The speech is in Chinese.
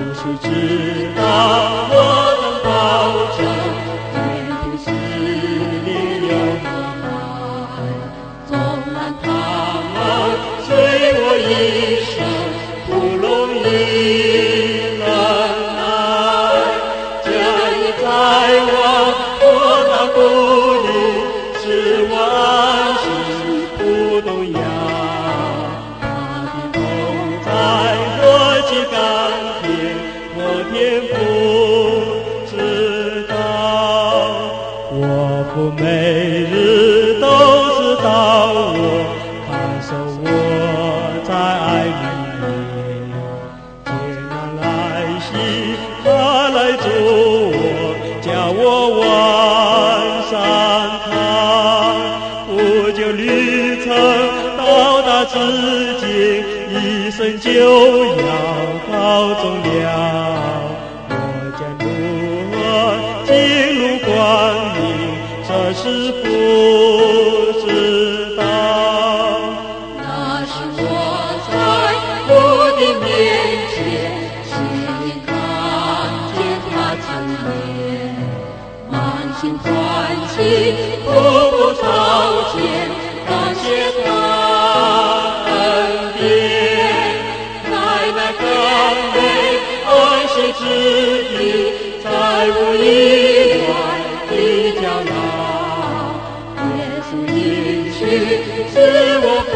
稣知道我能保证，天父是你有爱，纵然他们随我一生不容易忍耐，这一在我那不离，使我安息不动摇。他的同在我既甘甜，我天父知道，我父每日都知道我看守我在爱里面，艰难来袭他来助我，叫我往上爬，不就旅程到达至今，一生就要告终了。我将如何进入光明，这是父知道。 那是我在父的面前，亲眼看见他之面，满心欢喜，步步朝前，感谢他恩典，在那甘美安息之地，再无意外的搅扰。耶稣应许使我